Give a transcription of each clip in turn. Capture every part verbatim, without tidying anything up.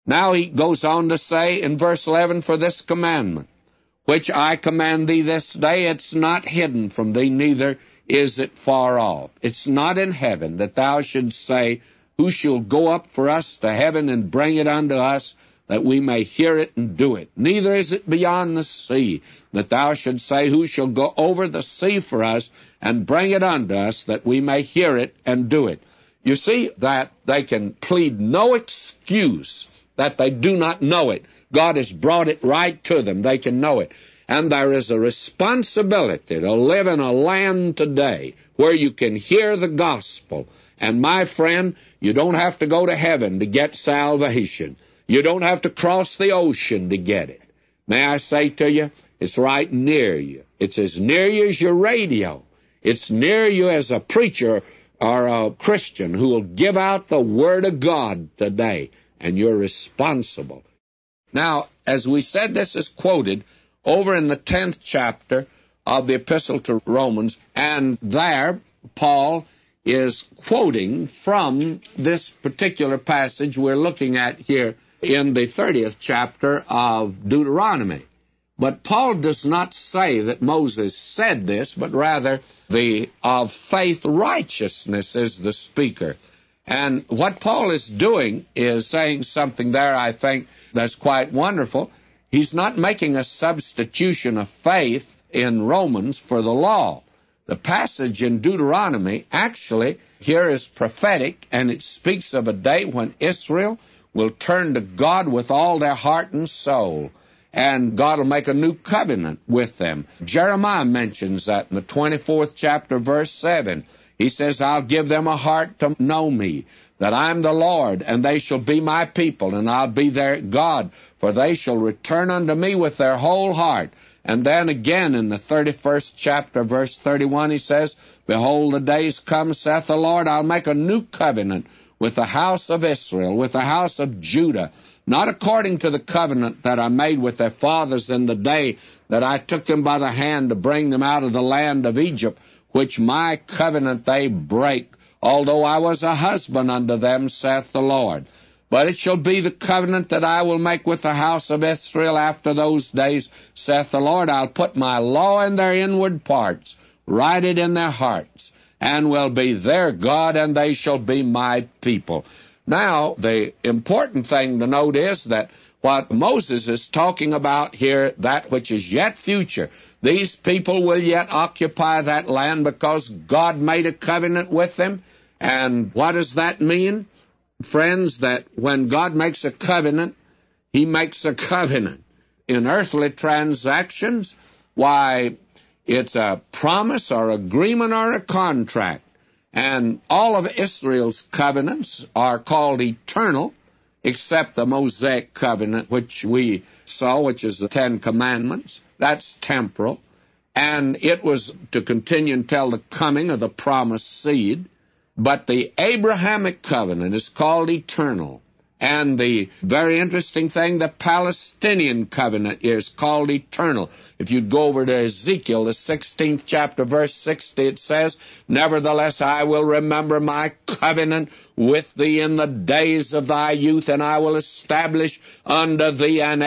Now he goes on to say in verse eleven, for this commandment, which I command thee this day, it's not hidden from thee, neither is it far off. It's not in heaven, that thou shouldst say, who shall go up for us to heaven and bring it unto us, that we may hear it and do it? Neither is it beyond the sea, that thou shouldst say, who shall go over the sea for us and bring it unto us, that we may hear it and do it? You see that they can plead no excuse that they do not know it. God has brought it right to them. They can know it. And there is a responsibility to live in a land today where you can hear the gospel. And my friend, you don't have to go to heaven to get salvation. You don't have to cross the ocean to get it. May I say to you, it's right near you. It's as near you as your radio. It's near you as a preacher or a Christian who will give out the Word of God today, and you're responsible. Now, as we said, this is quoted over in the tenth chapter of the Epistle to Romans, and there Paul is quoting from this particular passage we're looking at here in the thirtieth chapter of Deuteronomy. But Paul does not say that Moses said this, but rather the of faith righteousness is the speaker. And what Paul is doing is saying something there, I think, that's quite wonderful. He's not making a substitution of faith in Romans for the law. The passage in Deuteronomy actually here is prophetic, and it speaks of a day when Israel will turn to God with all their heart and soul, and God will make a new covenant with them. Jeremiah mentions that in the twenty-fourth chapter, verse seven. He says, I'll give them a heart to know me, that I'm the Lord, and they shall be my people, and I'll be their God, for they shall return unto me with their whole heart. And then again in the thirty-first chapter, verse thirty-one, he says, behold, the days come, saith the Lord, I'll make a new covenant with the house of Israel, with the house of Judah, not according to the covenant that I made with their fathers in the day that I took them by the hand to bring them out of the land of Egypt, which my covenant they break, although I was a husband unto them, saith the Lord. But it shall be the covenant that I will make with the house of Israel after those days, saith the Lord. I'll put my law in their inward parts, write it in their hearts, and will be their God, and they shall be my people. Now, the important thing to note is that what Moses is talking about here, that which is yet future, these people will yet occupy that land because God made a covenant with them. And what does that mean? Friends, that when God makes a covenant, He makes a covenant. In earthly transactions, why, it's a promise or agreement or a contract. And all of Israel's covenants are called eternal, except the Mosaic covenant, which we saw, which is the Ten Commandments. That's temporal. And it was to continue until the coming of the promised seed. But the Abrahamic covenant is called eternal. And the very interesting thing, the Palestinian covenant is called eternal. If you'd go over to Ezekiel, the sixteenth chapter, verse sixty, it says, nevertheless, I will remember my covenant with thee in the days of thy youth, and I will establish unto thee an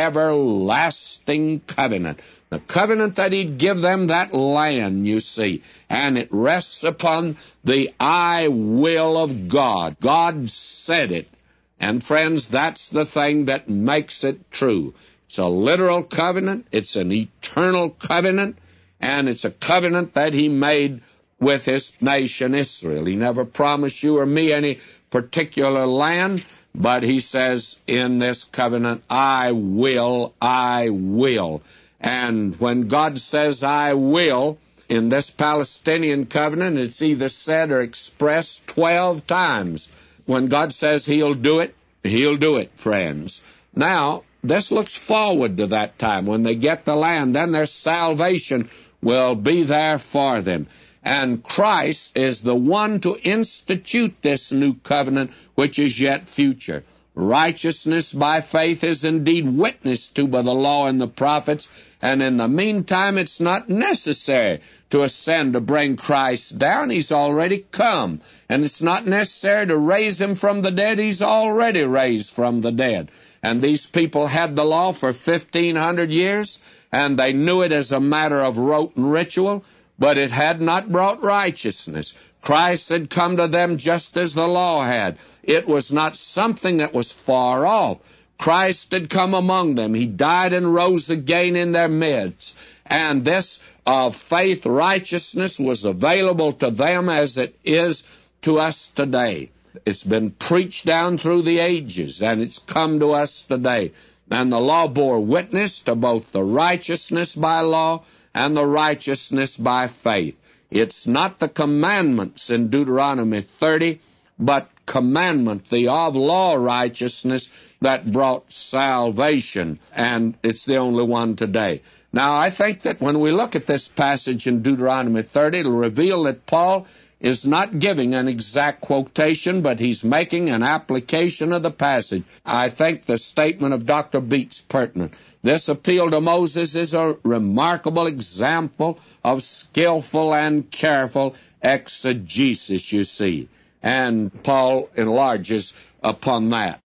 everlasting covenant. The covenant that He'd give them that land, you see, and it rests upon the I will of God. God said it. And friends, that's the thing that makes it true. It's a literal covenant, it's an eternal covenant, and it's a covenant that He made with His nation Israel. He never promised you or me any particular land, but He says in this covenant, I will, I will. And when God says, I will, in this Palestinian covenant, it's either said or expressed twelve times. When God says He'll do it, He'll do it, friends. Now, this looks forward to that time. When they get the land, then their salvation will be there for them. And Christ is the one to institute this new covenant, which is yet future. Righteousness by faith is indeed witnessed to by the law and the prophets, and in the meantime it's not necessary to ascend to bring Christ down. He's already come. And it's not necessary to raise Him from the dead. He's already raised from the dead. And these people had the law for fifteen hundred years, and they knew it as a matter of rote and ritual, but it had not brought righteousness. Christ had come to them just as the law had. It was not something that was far off. Christ had come among them. He died and rose again in their midst. And this uh, faith righteousness was available to them as it is to us today. It's been preached down through the ages, and it's come to us today. And the law bore witness to both the righteousness by law and the righteousness by faith. It's not the commandments in Deuteronomy thirty, but commandment, the of law righteousness that brought salvation, and it's the only one today. Now, I think that when we look at this passage in Deuteronomy thirty, it'll reveal that Paul is not giving an exact quotation, but he's making an application of the passage. I think the statement of Doctor Beat's pertinent. This appeal to Moses is a remarkable example of skillful and careful exegesis, you see. And Paul enlarges upon that.